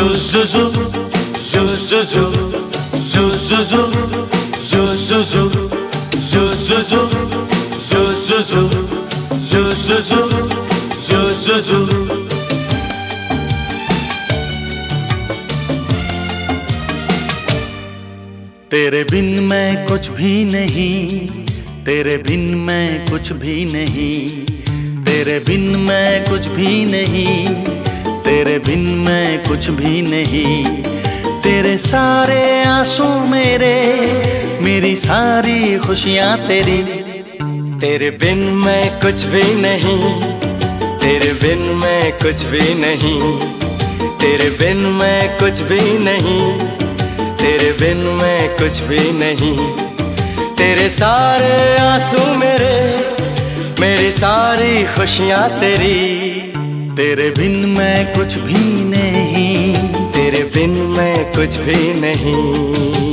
तेरे बिन मैं कुछ भी नहीं, तेरे बिन मैं कुछ भी नहीं, तेरे बिन मैं कुछ भी नहीं, तेरे बिन मैं कुछ भी नहीं। तेरे सारे आंसू मेरे, मेरी सारी खुशियाँ तेरी। तेरे बिन मैं कुछ भी नहीं, तेरे बिन मैं कुछ भी नहीं, तेरे बिन मैं कुछ भी नहीं, तेरे बिन मैं कुछ भी नहीं। तेरे सारे आंसू मेरे, मेरी सारी खुशियाँ तेरी। तेरे बिन मैं कुछ भी नहीं, तेरे बिन मैं कुछ भी नहीं।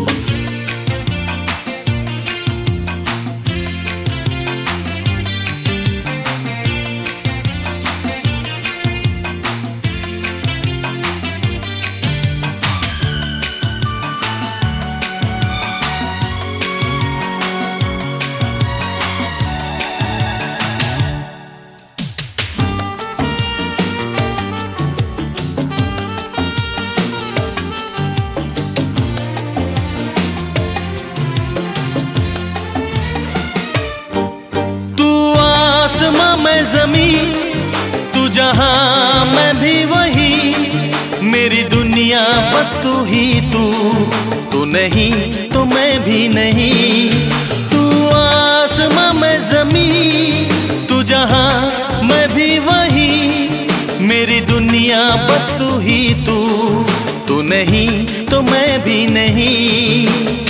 ज़मीं तू जहां मैं भी वही, मेरी दुनिया बस तू ही तू नहीं तो मैं भी नहीं। तू आसमां मैं ज़मीं, तू जहां मैं भी वही, मेरी दुनिया बस तू ही तू नहीं तो मैं भी नहीं।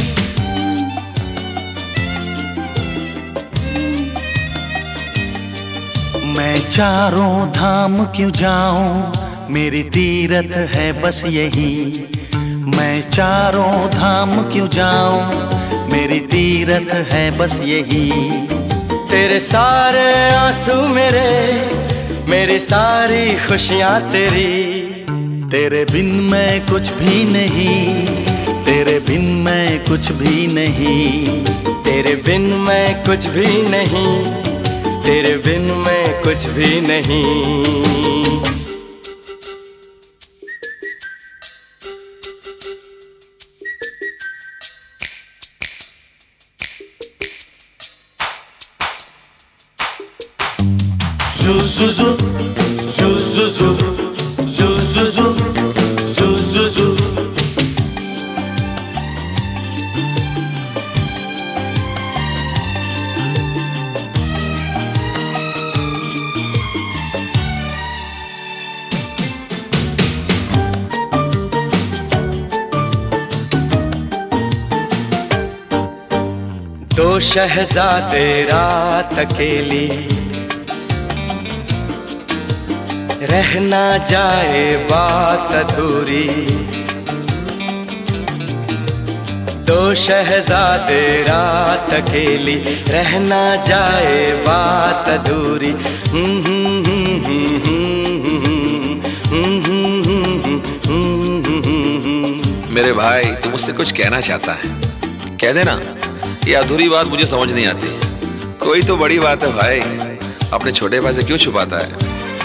मैं चारों धाम क्यों जाऊं, मेरी तीरथ है बस यही। मैं चारों धाम क्यों जाऊं, मेरी तीरथ है बस यही। तेरे सारे आंसू मेरे, मेरी सारी खुशियाँ तेरी। तेरे बिन मैं कुछ भी नहीं, तेरे बिन मैं कुछ भी नहीं, तेरे बिन मैं कुछ भी नहीं, तेरे बिन मैं कुछ भी नहीं। दो शहज़ादे रात अकेली, रह ना जाए बात अधूरी। दो शहज़ादे रात अकेली, रह ना जाए बात अधूरी। मेरे भाई तू मुझसे कुछ कहना चाहता है, कह देना। ये अधूरी बात मुझे समझ नहीं आती। कोई तो बड़ी बात है भाई, अपने छोटे भाई से क्यों छुपाता है?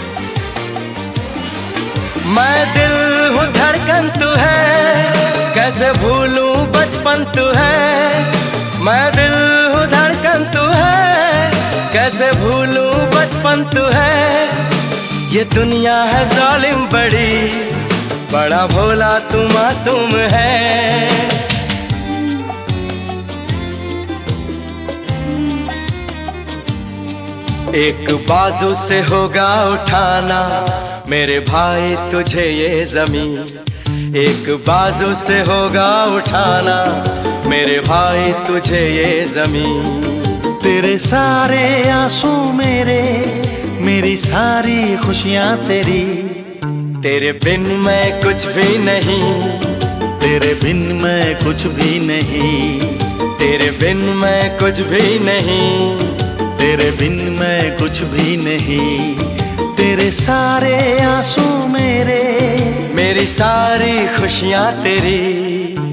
मैं दिल हूँ धड़कन तू है, कैसे भूलूं बचपन तू है। मैं दिल हूँ धड़कन तू है, कैसे भूलूं बचपन तू है। ये दुनिया है जालिम बड़ी, बड़ा भोला तू मासूम है। एक बाजू से होगा उठाना मेरे भाई तुझे ये जमीन। एक बाजू से होगा उठाना मेरे भाई तुझे ये जमीन। तेरे सारे आंसू मेरे, मेरी सारी खुशियाँ तेरी। तेरे बिन मैं कुछ भी नहीं, तेरे बिन मैं कुछ भी नहीं, तेरे बिन मैं कुछ भी नहीं, तेरे बिन मैं कुछ भी नहीं। तेरे सारे आंसू मेरे, मेरी मेरी सारी खुशियां तेरी।